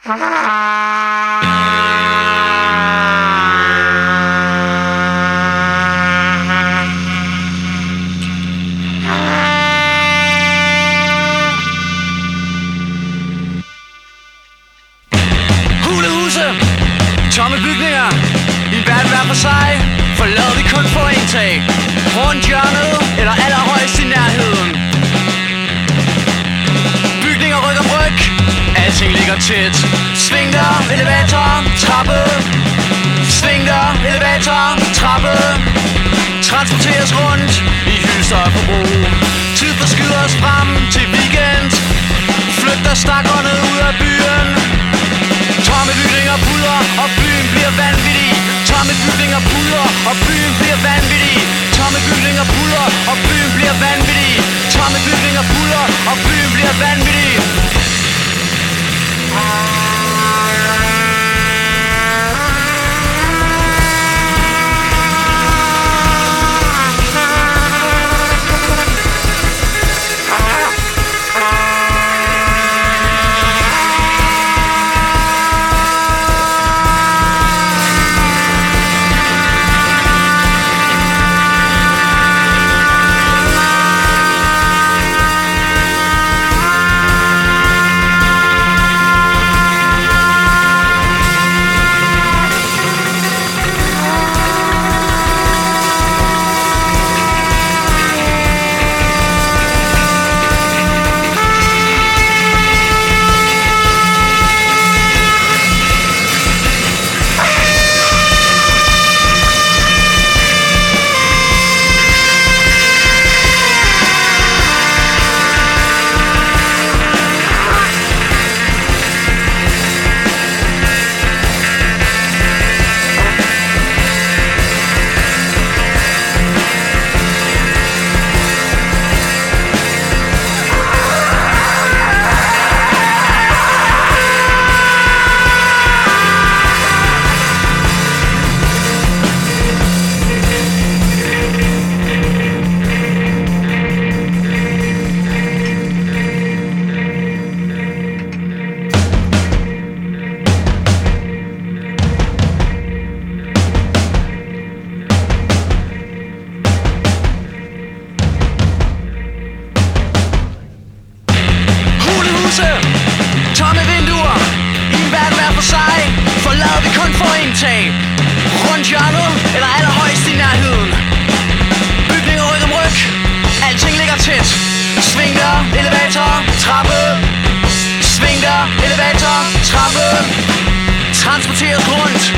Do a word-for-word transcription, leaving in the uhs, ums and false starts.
Tomme bygninger i en verden hver for sig. Forlader vi kun for indtag. Rundt hjørnet eller allerhøjst i nærheden. Bygninger rykker ryg. Alting ligger tæt. Sving der, elevator, trappe. Sving der, elevator, trappe. Transporteres rundt i hyser og forbrug. Tid forskyder os frem til weekend. Flytter stakkerne ud af byen. Tomme bygninger pudrer, og byen bliver vanvittig. Tomme bygninger pudrer, og byen bliver vanvittig. Tomme bygninger pudrer, og byen bliver vanvittig. Tomme bygninger pudrer, og byen bliver vanvittig. Tomme vinduer i en verden hver for sig. Forlader vi kun for indtag. Rundt hjørnet eller allerhøjst i nærheden. Bygninger rykker ryg. Alting ligger tæt. Sving der, elevator, trappe. Sving der, elevator, trappe. Transporteres rundt